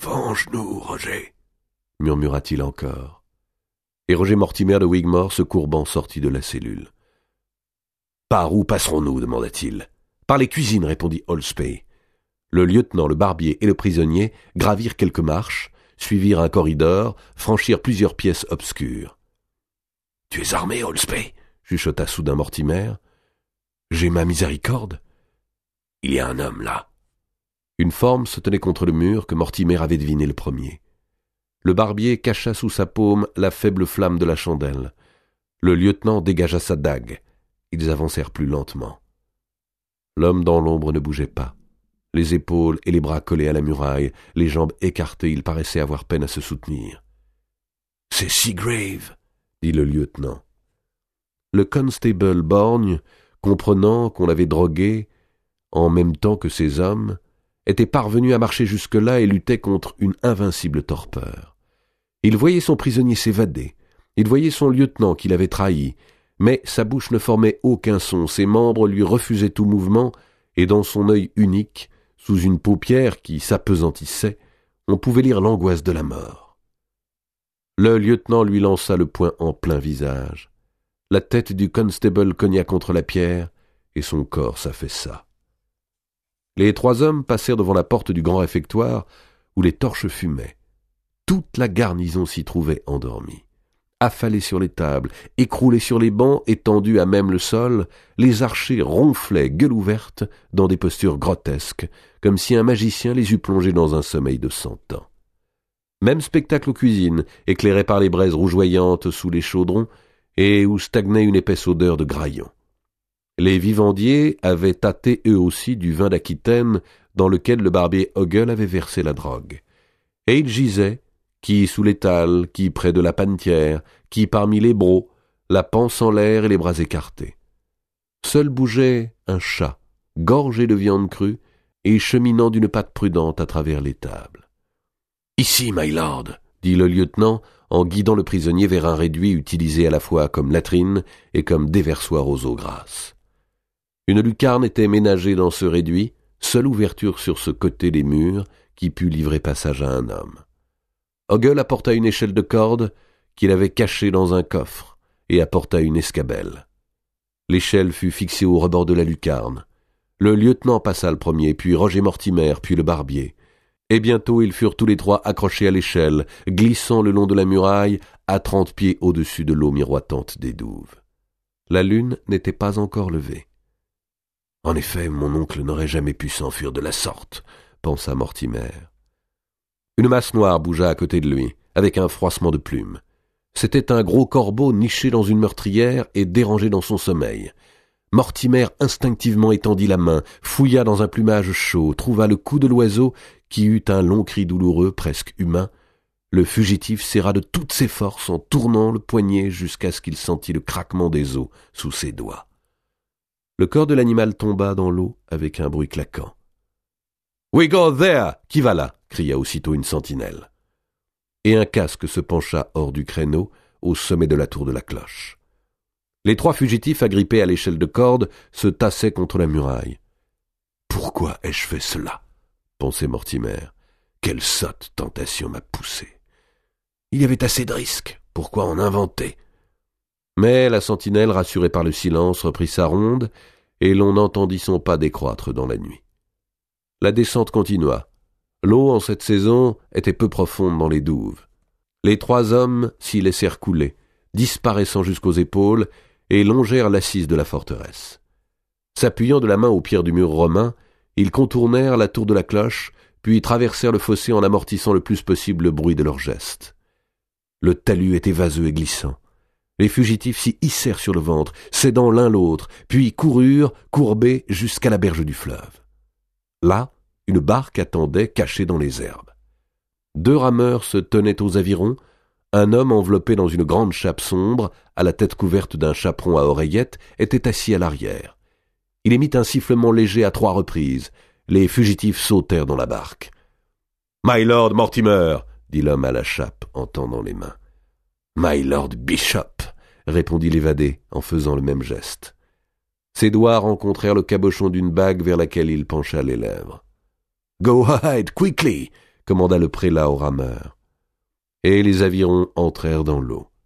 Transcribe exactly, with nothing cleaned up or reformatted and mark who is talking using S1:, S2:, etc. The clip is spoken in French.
S1: Venge-nous, Roger, murmura-t-il encore. Et Roger Mortimer de Wigmore, se courbant, sortit de la cellule. « Par où passerons-nous » demanda-t-il. « Par les cuisines, répondit Holspay. Le lieutenant, le barbier et le prisonnier gravirent quelques marches, suivirent un corridor, franchirent plusieurs pièces obscures. « Tu es armé, Holspay » chuchota soudain Mortimer. « J'ai ma miséricorde. Il y a un homme là. » Une forme se tenait contre le mur que Mortimer avait deviné le premier. Le barbier cacha sous sa paume la faible flamme de la chandelle. Le lieutenant dégagea sa dague. Ils avancèrent plus lentement. L'homme dans l'ombre ne bougeait pas. Les épaules et les bras collés à la muraille, les jambes écartées, il paraissait avoir peine à se soutenir. « C'est Seagrave !» dit le lieutenant. Le constable borgne, comprenant qu'on l'avait drogué, en même temps que ses hommes, était parvenu à marcher jusque-là et luttait contre une invincible torpeur. Il voyait son prisonnier s'évader, il voyait son lieutenant qu'il avait trahi, mais sa bouche ne formait aucun son, ses membres lui refusaient tout mouvement, et dans son œil unique, sous une paupière qui s'apesantissait, on pouvait lire l'angoisse de la mort. Le lieutenant lui lança le poing en plein visage. La tête du constable cogna contre la pierre, et son corps s'affaissa. Les trois hommes passèrent devant la porte du grand réfectoire, où les torches fumaient. Toute la garnison s'y trouvait endormie. Affalés sur les tables, écroulés sur les bancs, étendus à même le sol, les archers ronflaient, gueule ouverte, dans des postures grotesques, comme si un magicien les eût plongés dans un sommeil de cent ans. Même spectacle aux cuisines, éclairé par les braises rougeoyantes sous les chaudrons, et où stagnait une épaisse odeur de graillon. Les vivandiers avaient tâté eux aussi du vin d'Aquitaine dans lequel le barbier Ogle avait versé la drogue. Et ils gisaient, qui sous l'étal, qui près de la panetière, qui parmi les brocs, la panse en l'air et les bras écartés. Seul bougeait un chat, gorgé de viande crue, et cheminant d'une patte prudente à travers les tables. « Ici, my lord !» dit le lieutenant, en guidant le prisonnier vers un réduit utilisé à la fois comme latrine et comme déversoir aux eaux grasses. Une lucarne était ménagée dans ce réduit, seule ouverture sur ce côté des murs qui put livrer passage à un homme. Ogle apporta une échelle de corde qu'il avait cachée dans un coffre et apporta une escabelle. L'échelle fut fixée au rebord de la lucarne. Le lieutenant passa le premier, puis Roger Mortimer, puis le barbier. Et bientôt ils furent tous les trois accrochés à l'échelle, glissant le long de la muraille à trente pieds au-dessus de l'eau miroitante des douves. La lune n'était pas encore levée. « En effet, mon oncle n'aurait jamais pu s'enfuir de la sorte, » pensa Mortimer. Une masse noire bougea à côté de lui, avec un froissement de plumes. C'était un gros corbeau niché dans une meurtrière et dérangé dans son sommeil. Mortimer instinctivement étendit la main, fouilla dans un plumage chaud, trouva le cou de l'oiseau qui eut un long cri douloureux, presque humain. Le fugitif serra de toutes ses forces en tournant le poignet jusqu'à ce qu'il sentit le craquement des os sous ses doigts. Le corps de l'animal tomba dans l'eau avec un bruit claquant. « We go there ! Qui va là ?» cria aussitôt une sentinelle. Et un casque se pencha hors du créneau, au sommet de la tour de la cloche. Les trois fugitifs, agrippés à l'échelle de corde, se tassaient contre la muraille. « Pourquoi ai-je fait cela ?» pensait Mortimer. « Quelle sotte tentation m'a poussé. Il y avait assez de risques, pourquoi en inventer ?» Mais la sentinelle, rassurée par le silence, reprit sa ronde, et l'on entendit son pas décroître dans la nuit. La descente continua. L'eau, en cette saison, était peu profonde dans les douves. Les trois hommes s'y laissèrent couler, disparaissant jusqu'aux épaules, et longèrent l'assise de la forteresse. S'appuyant de la main aux pierres du mur romain, ils contournèrent la tour de la cloche, puis traversèrent le fossé en amortissant le plus possible le bruit de leurs gestes. Le talus était vaseux et glissant. Les fugitifs s'y hissèrent sur le ventre, cédant l'un l'autre, puis coururent, courbés, jusqu'à la berge du fleuve. Là, une barque attendait, cachée dans les herbes. Deux rameurs se tenaient aux avirons, un homme enveloppé dans une grande chape sombre, à la tête couverte d'un chaperon à oreillettes, était assis à l'arrière. Il émit un sifflement léger à trois reprises. Les fugitifs sautèrent dans la barque. « My lord Mortimer !» dit l'homme à la chape, en tendant les mains. « My lord Bishop !» répondit l'évadé, en faisant le même geste. Ses doigts rencontrèrent le cabochon d'une bague vers laquelle il pencha les lèvres. « Go ahead, quickly !» commanda le prélat au rameur. Et les avirons entrèrent dans l'eau.